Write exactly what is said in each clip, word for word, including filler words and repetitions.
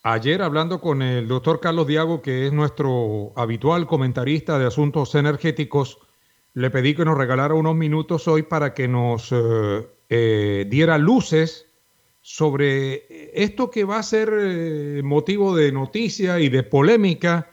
Ayer hablando con el doctor Carlos Diago, que es nuestro habitual comentarista de asuntos energéticos, le pedí que nos regalara unos minutos hoy para que nos eh, eh, diera luces sobre esto que va a ser eh, motivo de noticia y de polémica,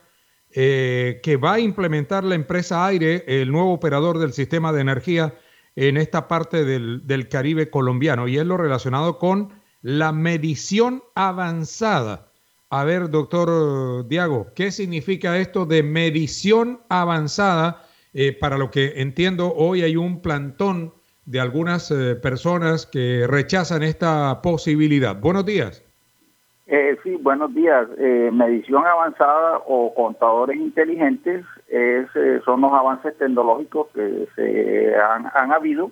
eh, que va a implementar la empresa Aire, el nuevo operador del sistema de energía en esta parte del, del Caribe colombiano, y es lo relacionado con la medición avanzada. A ver, doctor Diago, ¿qué significa esto de medición avanzada? Eh, para lo que entiendo, hoy hay un plantón de algunas eh, personas que rechazan esta posibilidad. Buenos días. Eh, sí, buenos días. Eh, medición avanzada o contadores inteligentes es, eh, son los avances tecnológicos que se han, han habido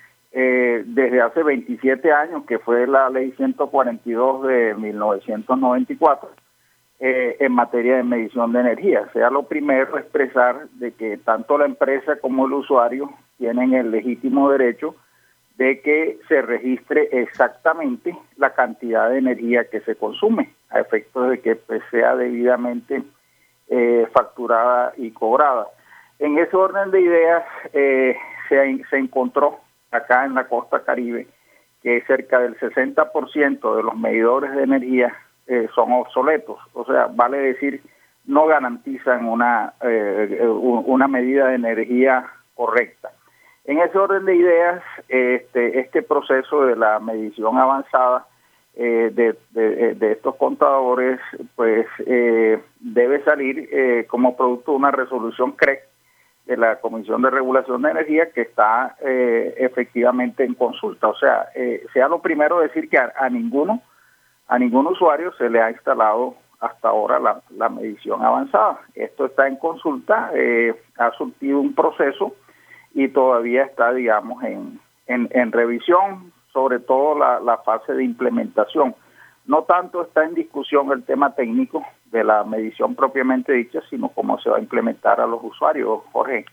eh, desde hace veintisiete años, que fue la ley ciento cuarenta y dos de mil novecientos noventa y cuatro, eh, en materia de medición de energía. Sea lo primero expresar de que tanto la empresa como el usuario tienen el legítimo derecho de que se registre exactamente la cantidad de energía que se consume, a efectos de que pues, sea debidamente eh, facturada y cobrada. En ese orden de ideas eh, se, se encontró acá en la costa Caribe que cerca del sesenta por ciento de los medidores de energía eh, son obsoletos, o sea, vale decir, no garantizan una, eh, una medida de energía correcta. En ese orden de ideas, este, este proceso de la medición avanzada eh, de, de, de estos contadores, pues eh, debe salir eh, como producto de una resolución C R E C de la Comisión de Regulación de Energía que está eh, efectivamente en consulta. O sea, eh, sea lo primero decir que a, a ninguno, a ningún usuario se le ha instalado hasta ahora la, la medición avanzada. Esto está en consulta, eh, ha surtido un proceso y todavía está, digamos, en, en, en revisión, sobre todo la, la fase de implementación. No tanto está en discusión el tema técnico de la medición propiamente dicha, sino cómo se va a implementar a los usuarios, Jorge.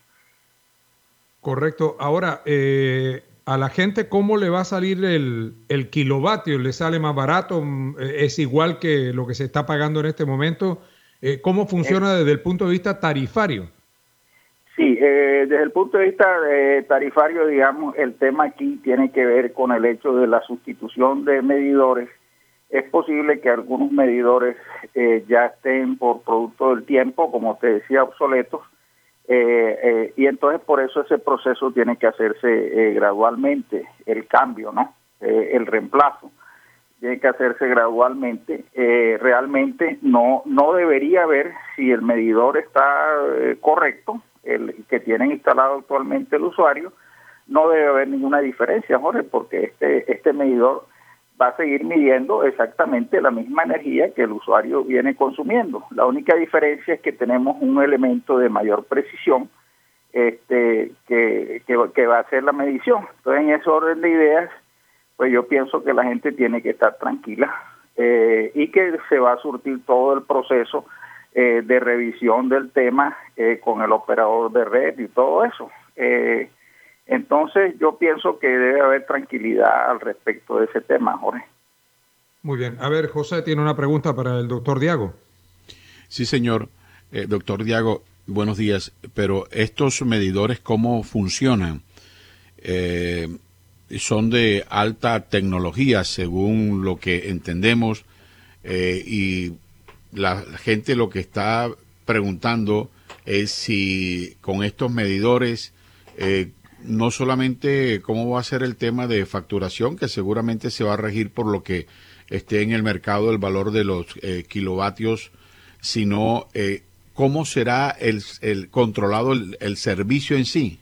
Correcto. Ahora, eh, a la gente, ¿cómo le va a salir el, el kilovatio? ¿Le sale más barato? ¿Es igual que lo que se está pagando en este momento? Eh, ¿Cómo funciona desde el punto de vista tarifario? Sí, eh, desde el punto de vista eh, tarifario, digamos, el tema aquí tiene que ver con el hecho de la sustitución de medidores. Es posible que algunos medidores eh, ya estén por producto del tiempo, como te decía, obsoletos, eh, eh, y entonces por eso ese proceso tiene que hacerse eh, gradualmente, el cambio, ¿no? Eh, el reemplazo tiene que hacerse gradualmente. Eh, realmente no no debería haber, si el medidor está eh, correcto, el que tienen instalado actualmente el usuario, no debe haber ninguna diferencia, Jorge, porque este este medidor va a seguir midiendo exactamente la misma energía que el usuario viene consumiendo. La única diferencia es que tenemos un elemento de mayor precisión este que, que, que va a hacer la medición. Entonces, en ese orden de ideas, pues yo pienso que la gente tiene que estar tranquila eh, y que se va a surtir todo el proceso eh, de revisión del tema eh, con el operador de red y todo eso. Eh, entonces yo pienso que debe haber tranquilidad al respecto de ese tema, Jorge. Muy bien. A ver, José tiene una pregunta para el doctor Diago. Sí, señor. Eh, doctor Diago, buenos días. Pero estos medidores, ¿cómo funcionan? Eh, son de alta tecnología, según lo que entendemos, eh, y la gente lo que está preguntando es si con estos medidores, eh, no solamente cómo va a ser el tema de facturación, que seguramente se va a regir por lo que esté en el mercado el valor de los eh, kilovatios, sino eh, cómo será el, el controlado el, el servicio en sí.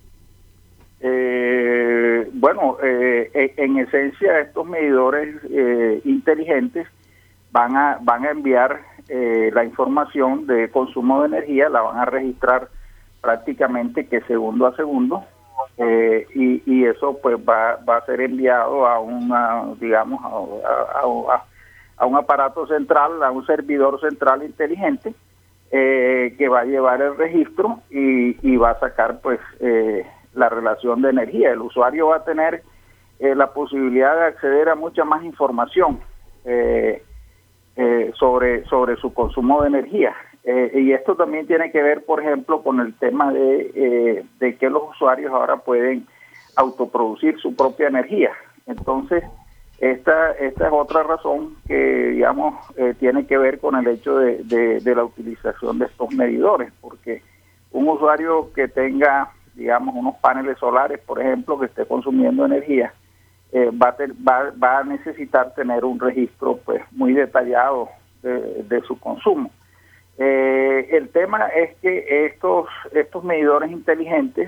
Eh, bueno, eh, en esencia estos medidores eh, inteligentes van a van a enviar eh, la información de consumo de energía, la van a registrar prácticamente que segundo a segundo, eh, y, y eso pues va, va a ser enviado a una, digamos, a, a, a, a un aparato central, a un servidor central inteligente, eh, que va a llevar el registro y, y va a sacar pues eh, la relación de energía. El usuario va a tener eh, la posibilidad de acceder a mucha más información. Eh, eh, sobre, sobre su consumo de energía. Eh, y esto también tiene que ver, por ejemplo, con el tema de, eh, de que los usuarios ahora pueden autoproducir su propia energía. Entonces, esta, esta es otra razón que, digamos, eh, tiene que ver con el hecho de, de, de la utilización de estos medidores, porque un usuario que tenga, digamos, unos paneles solares, por ejemplo, que esté consumiendo energía, eh, va, a ter, va, va a necesitar tener un registro pues muy detallado de, de su consumo. Eh, el tema es que estos, estos medidores inteligentes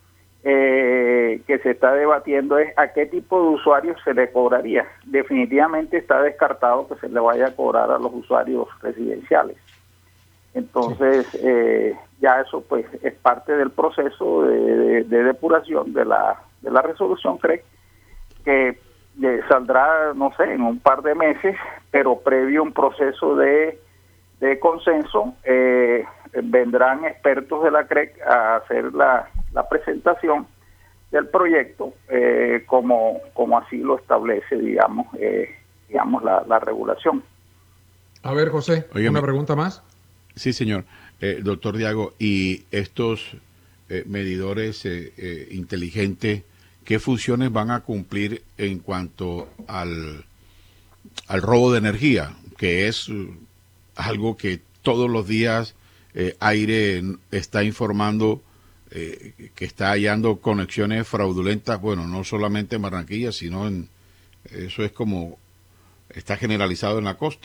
eh, que se está debatiendo es a qué tipo de usuarios se le cobraría. Definitivamente está descartado que se le vaya a cobrar a los usuarios residenciales. Entonces, sí. eh, ya eso pues es parte del proceso de, de, de depuración de la, de la resolución, creo que eh, saldrá, no sé, en un par de meses, pero previo a un proceso de de consenso, eh, vendrán expertos de la C R E C a hacer la, la presentación del proyecto, eh, como, como así lo establece, digamos, eh, digamos la, la regulación. A ver, José, Oye, una pregunta más. Sí, señor. Eh, doctor Diago, ¿y estos eh, medidores eh, eh, inteligentes, qué funciones van a cumplir en cuanto al, al robo de energía, que es algo que todos los días eh, Aire está informando eh, que está hallando conexiones fraudulentas, bueno, no solamente en Barranquilla, sino en, eso es como, está generalizado en la costa?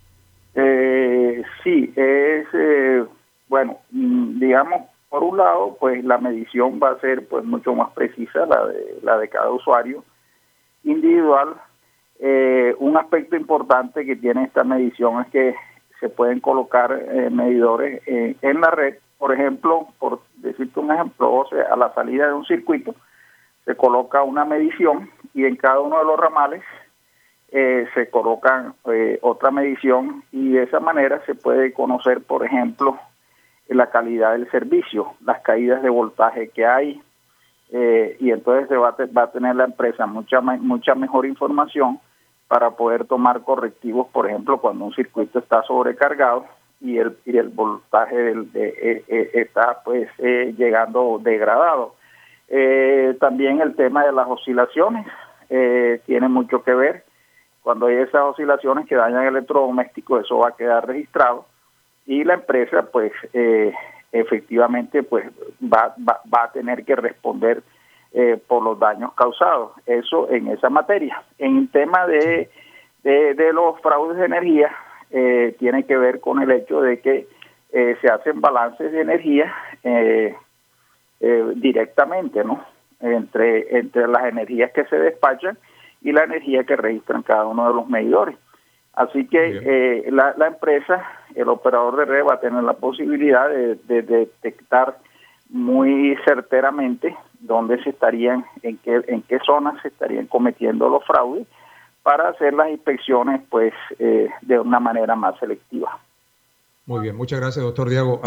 Eh, sí, es, eh, bueno, digamos, por un lado, pues la medición va a ser pues mucho más precisa, la de, la de cada usuario individual. Eh, un aspecto importante que tiene esta medición es que se pueden colocar eh, medidores eh, en la red, por ejemplo, por decirte un ejemplo, o sea, a la salida de un circuito se coloca una medición y en cada uno de los ramales eh, se coloca eh, otra medición y de esa manera se puede conocer, por ejemplo, la calidad del servicio, las caídas de voltaje que hay, eh, y entonces se va a, te, va a tener la empresa mucha, mucha mejor información para poder tomar correctivos, por ejemplo, cuando un circuito está sobrecargado y el, y el voltaje del, de, eh, eh, está pues eh, llegando degradado. Eh, también el tema de las oscilaciones eh, tiene mucho que ver. Cuando hay esas oscilaciones que dañan el electrodoméstico, eso va a quedar registrado y la empresa pues eh, efectivamente pues va, va, va a tener que responder Eh, por los daños causados, eso en esa materia. En el tema de, de, de los fraudes de energía, eh, tiene que ver con el hecho de que eh, se hacen balances de energía eh, eh, directamente, ¿no? Entre, entre las energías que se despachan y la energía que registran cada uno de los medidores. Así que eh, la, la empresa, el operador de red va a tener la posibilidad de, de, de detectar muy certeramente dónde se estarían, en qué, en qué zonas se estarían cometiendo los fraudes para hacer las inspecciones pues eh, de una manera más selectiva. Muy bien, muchas gracias, doctor Diago.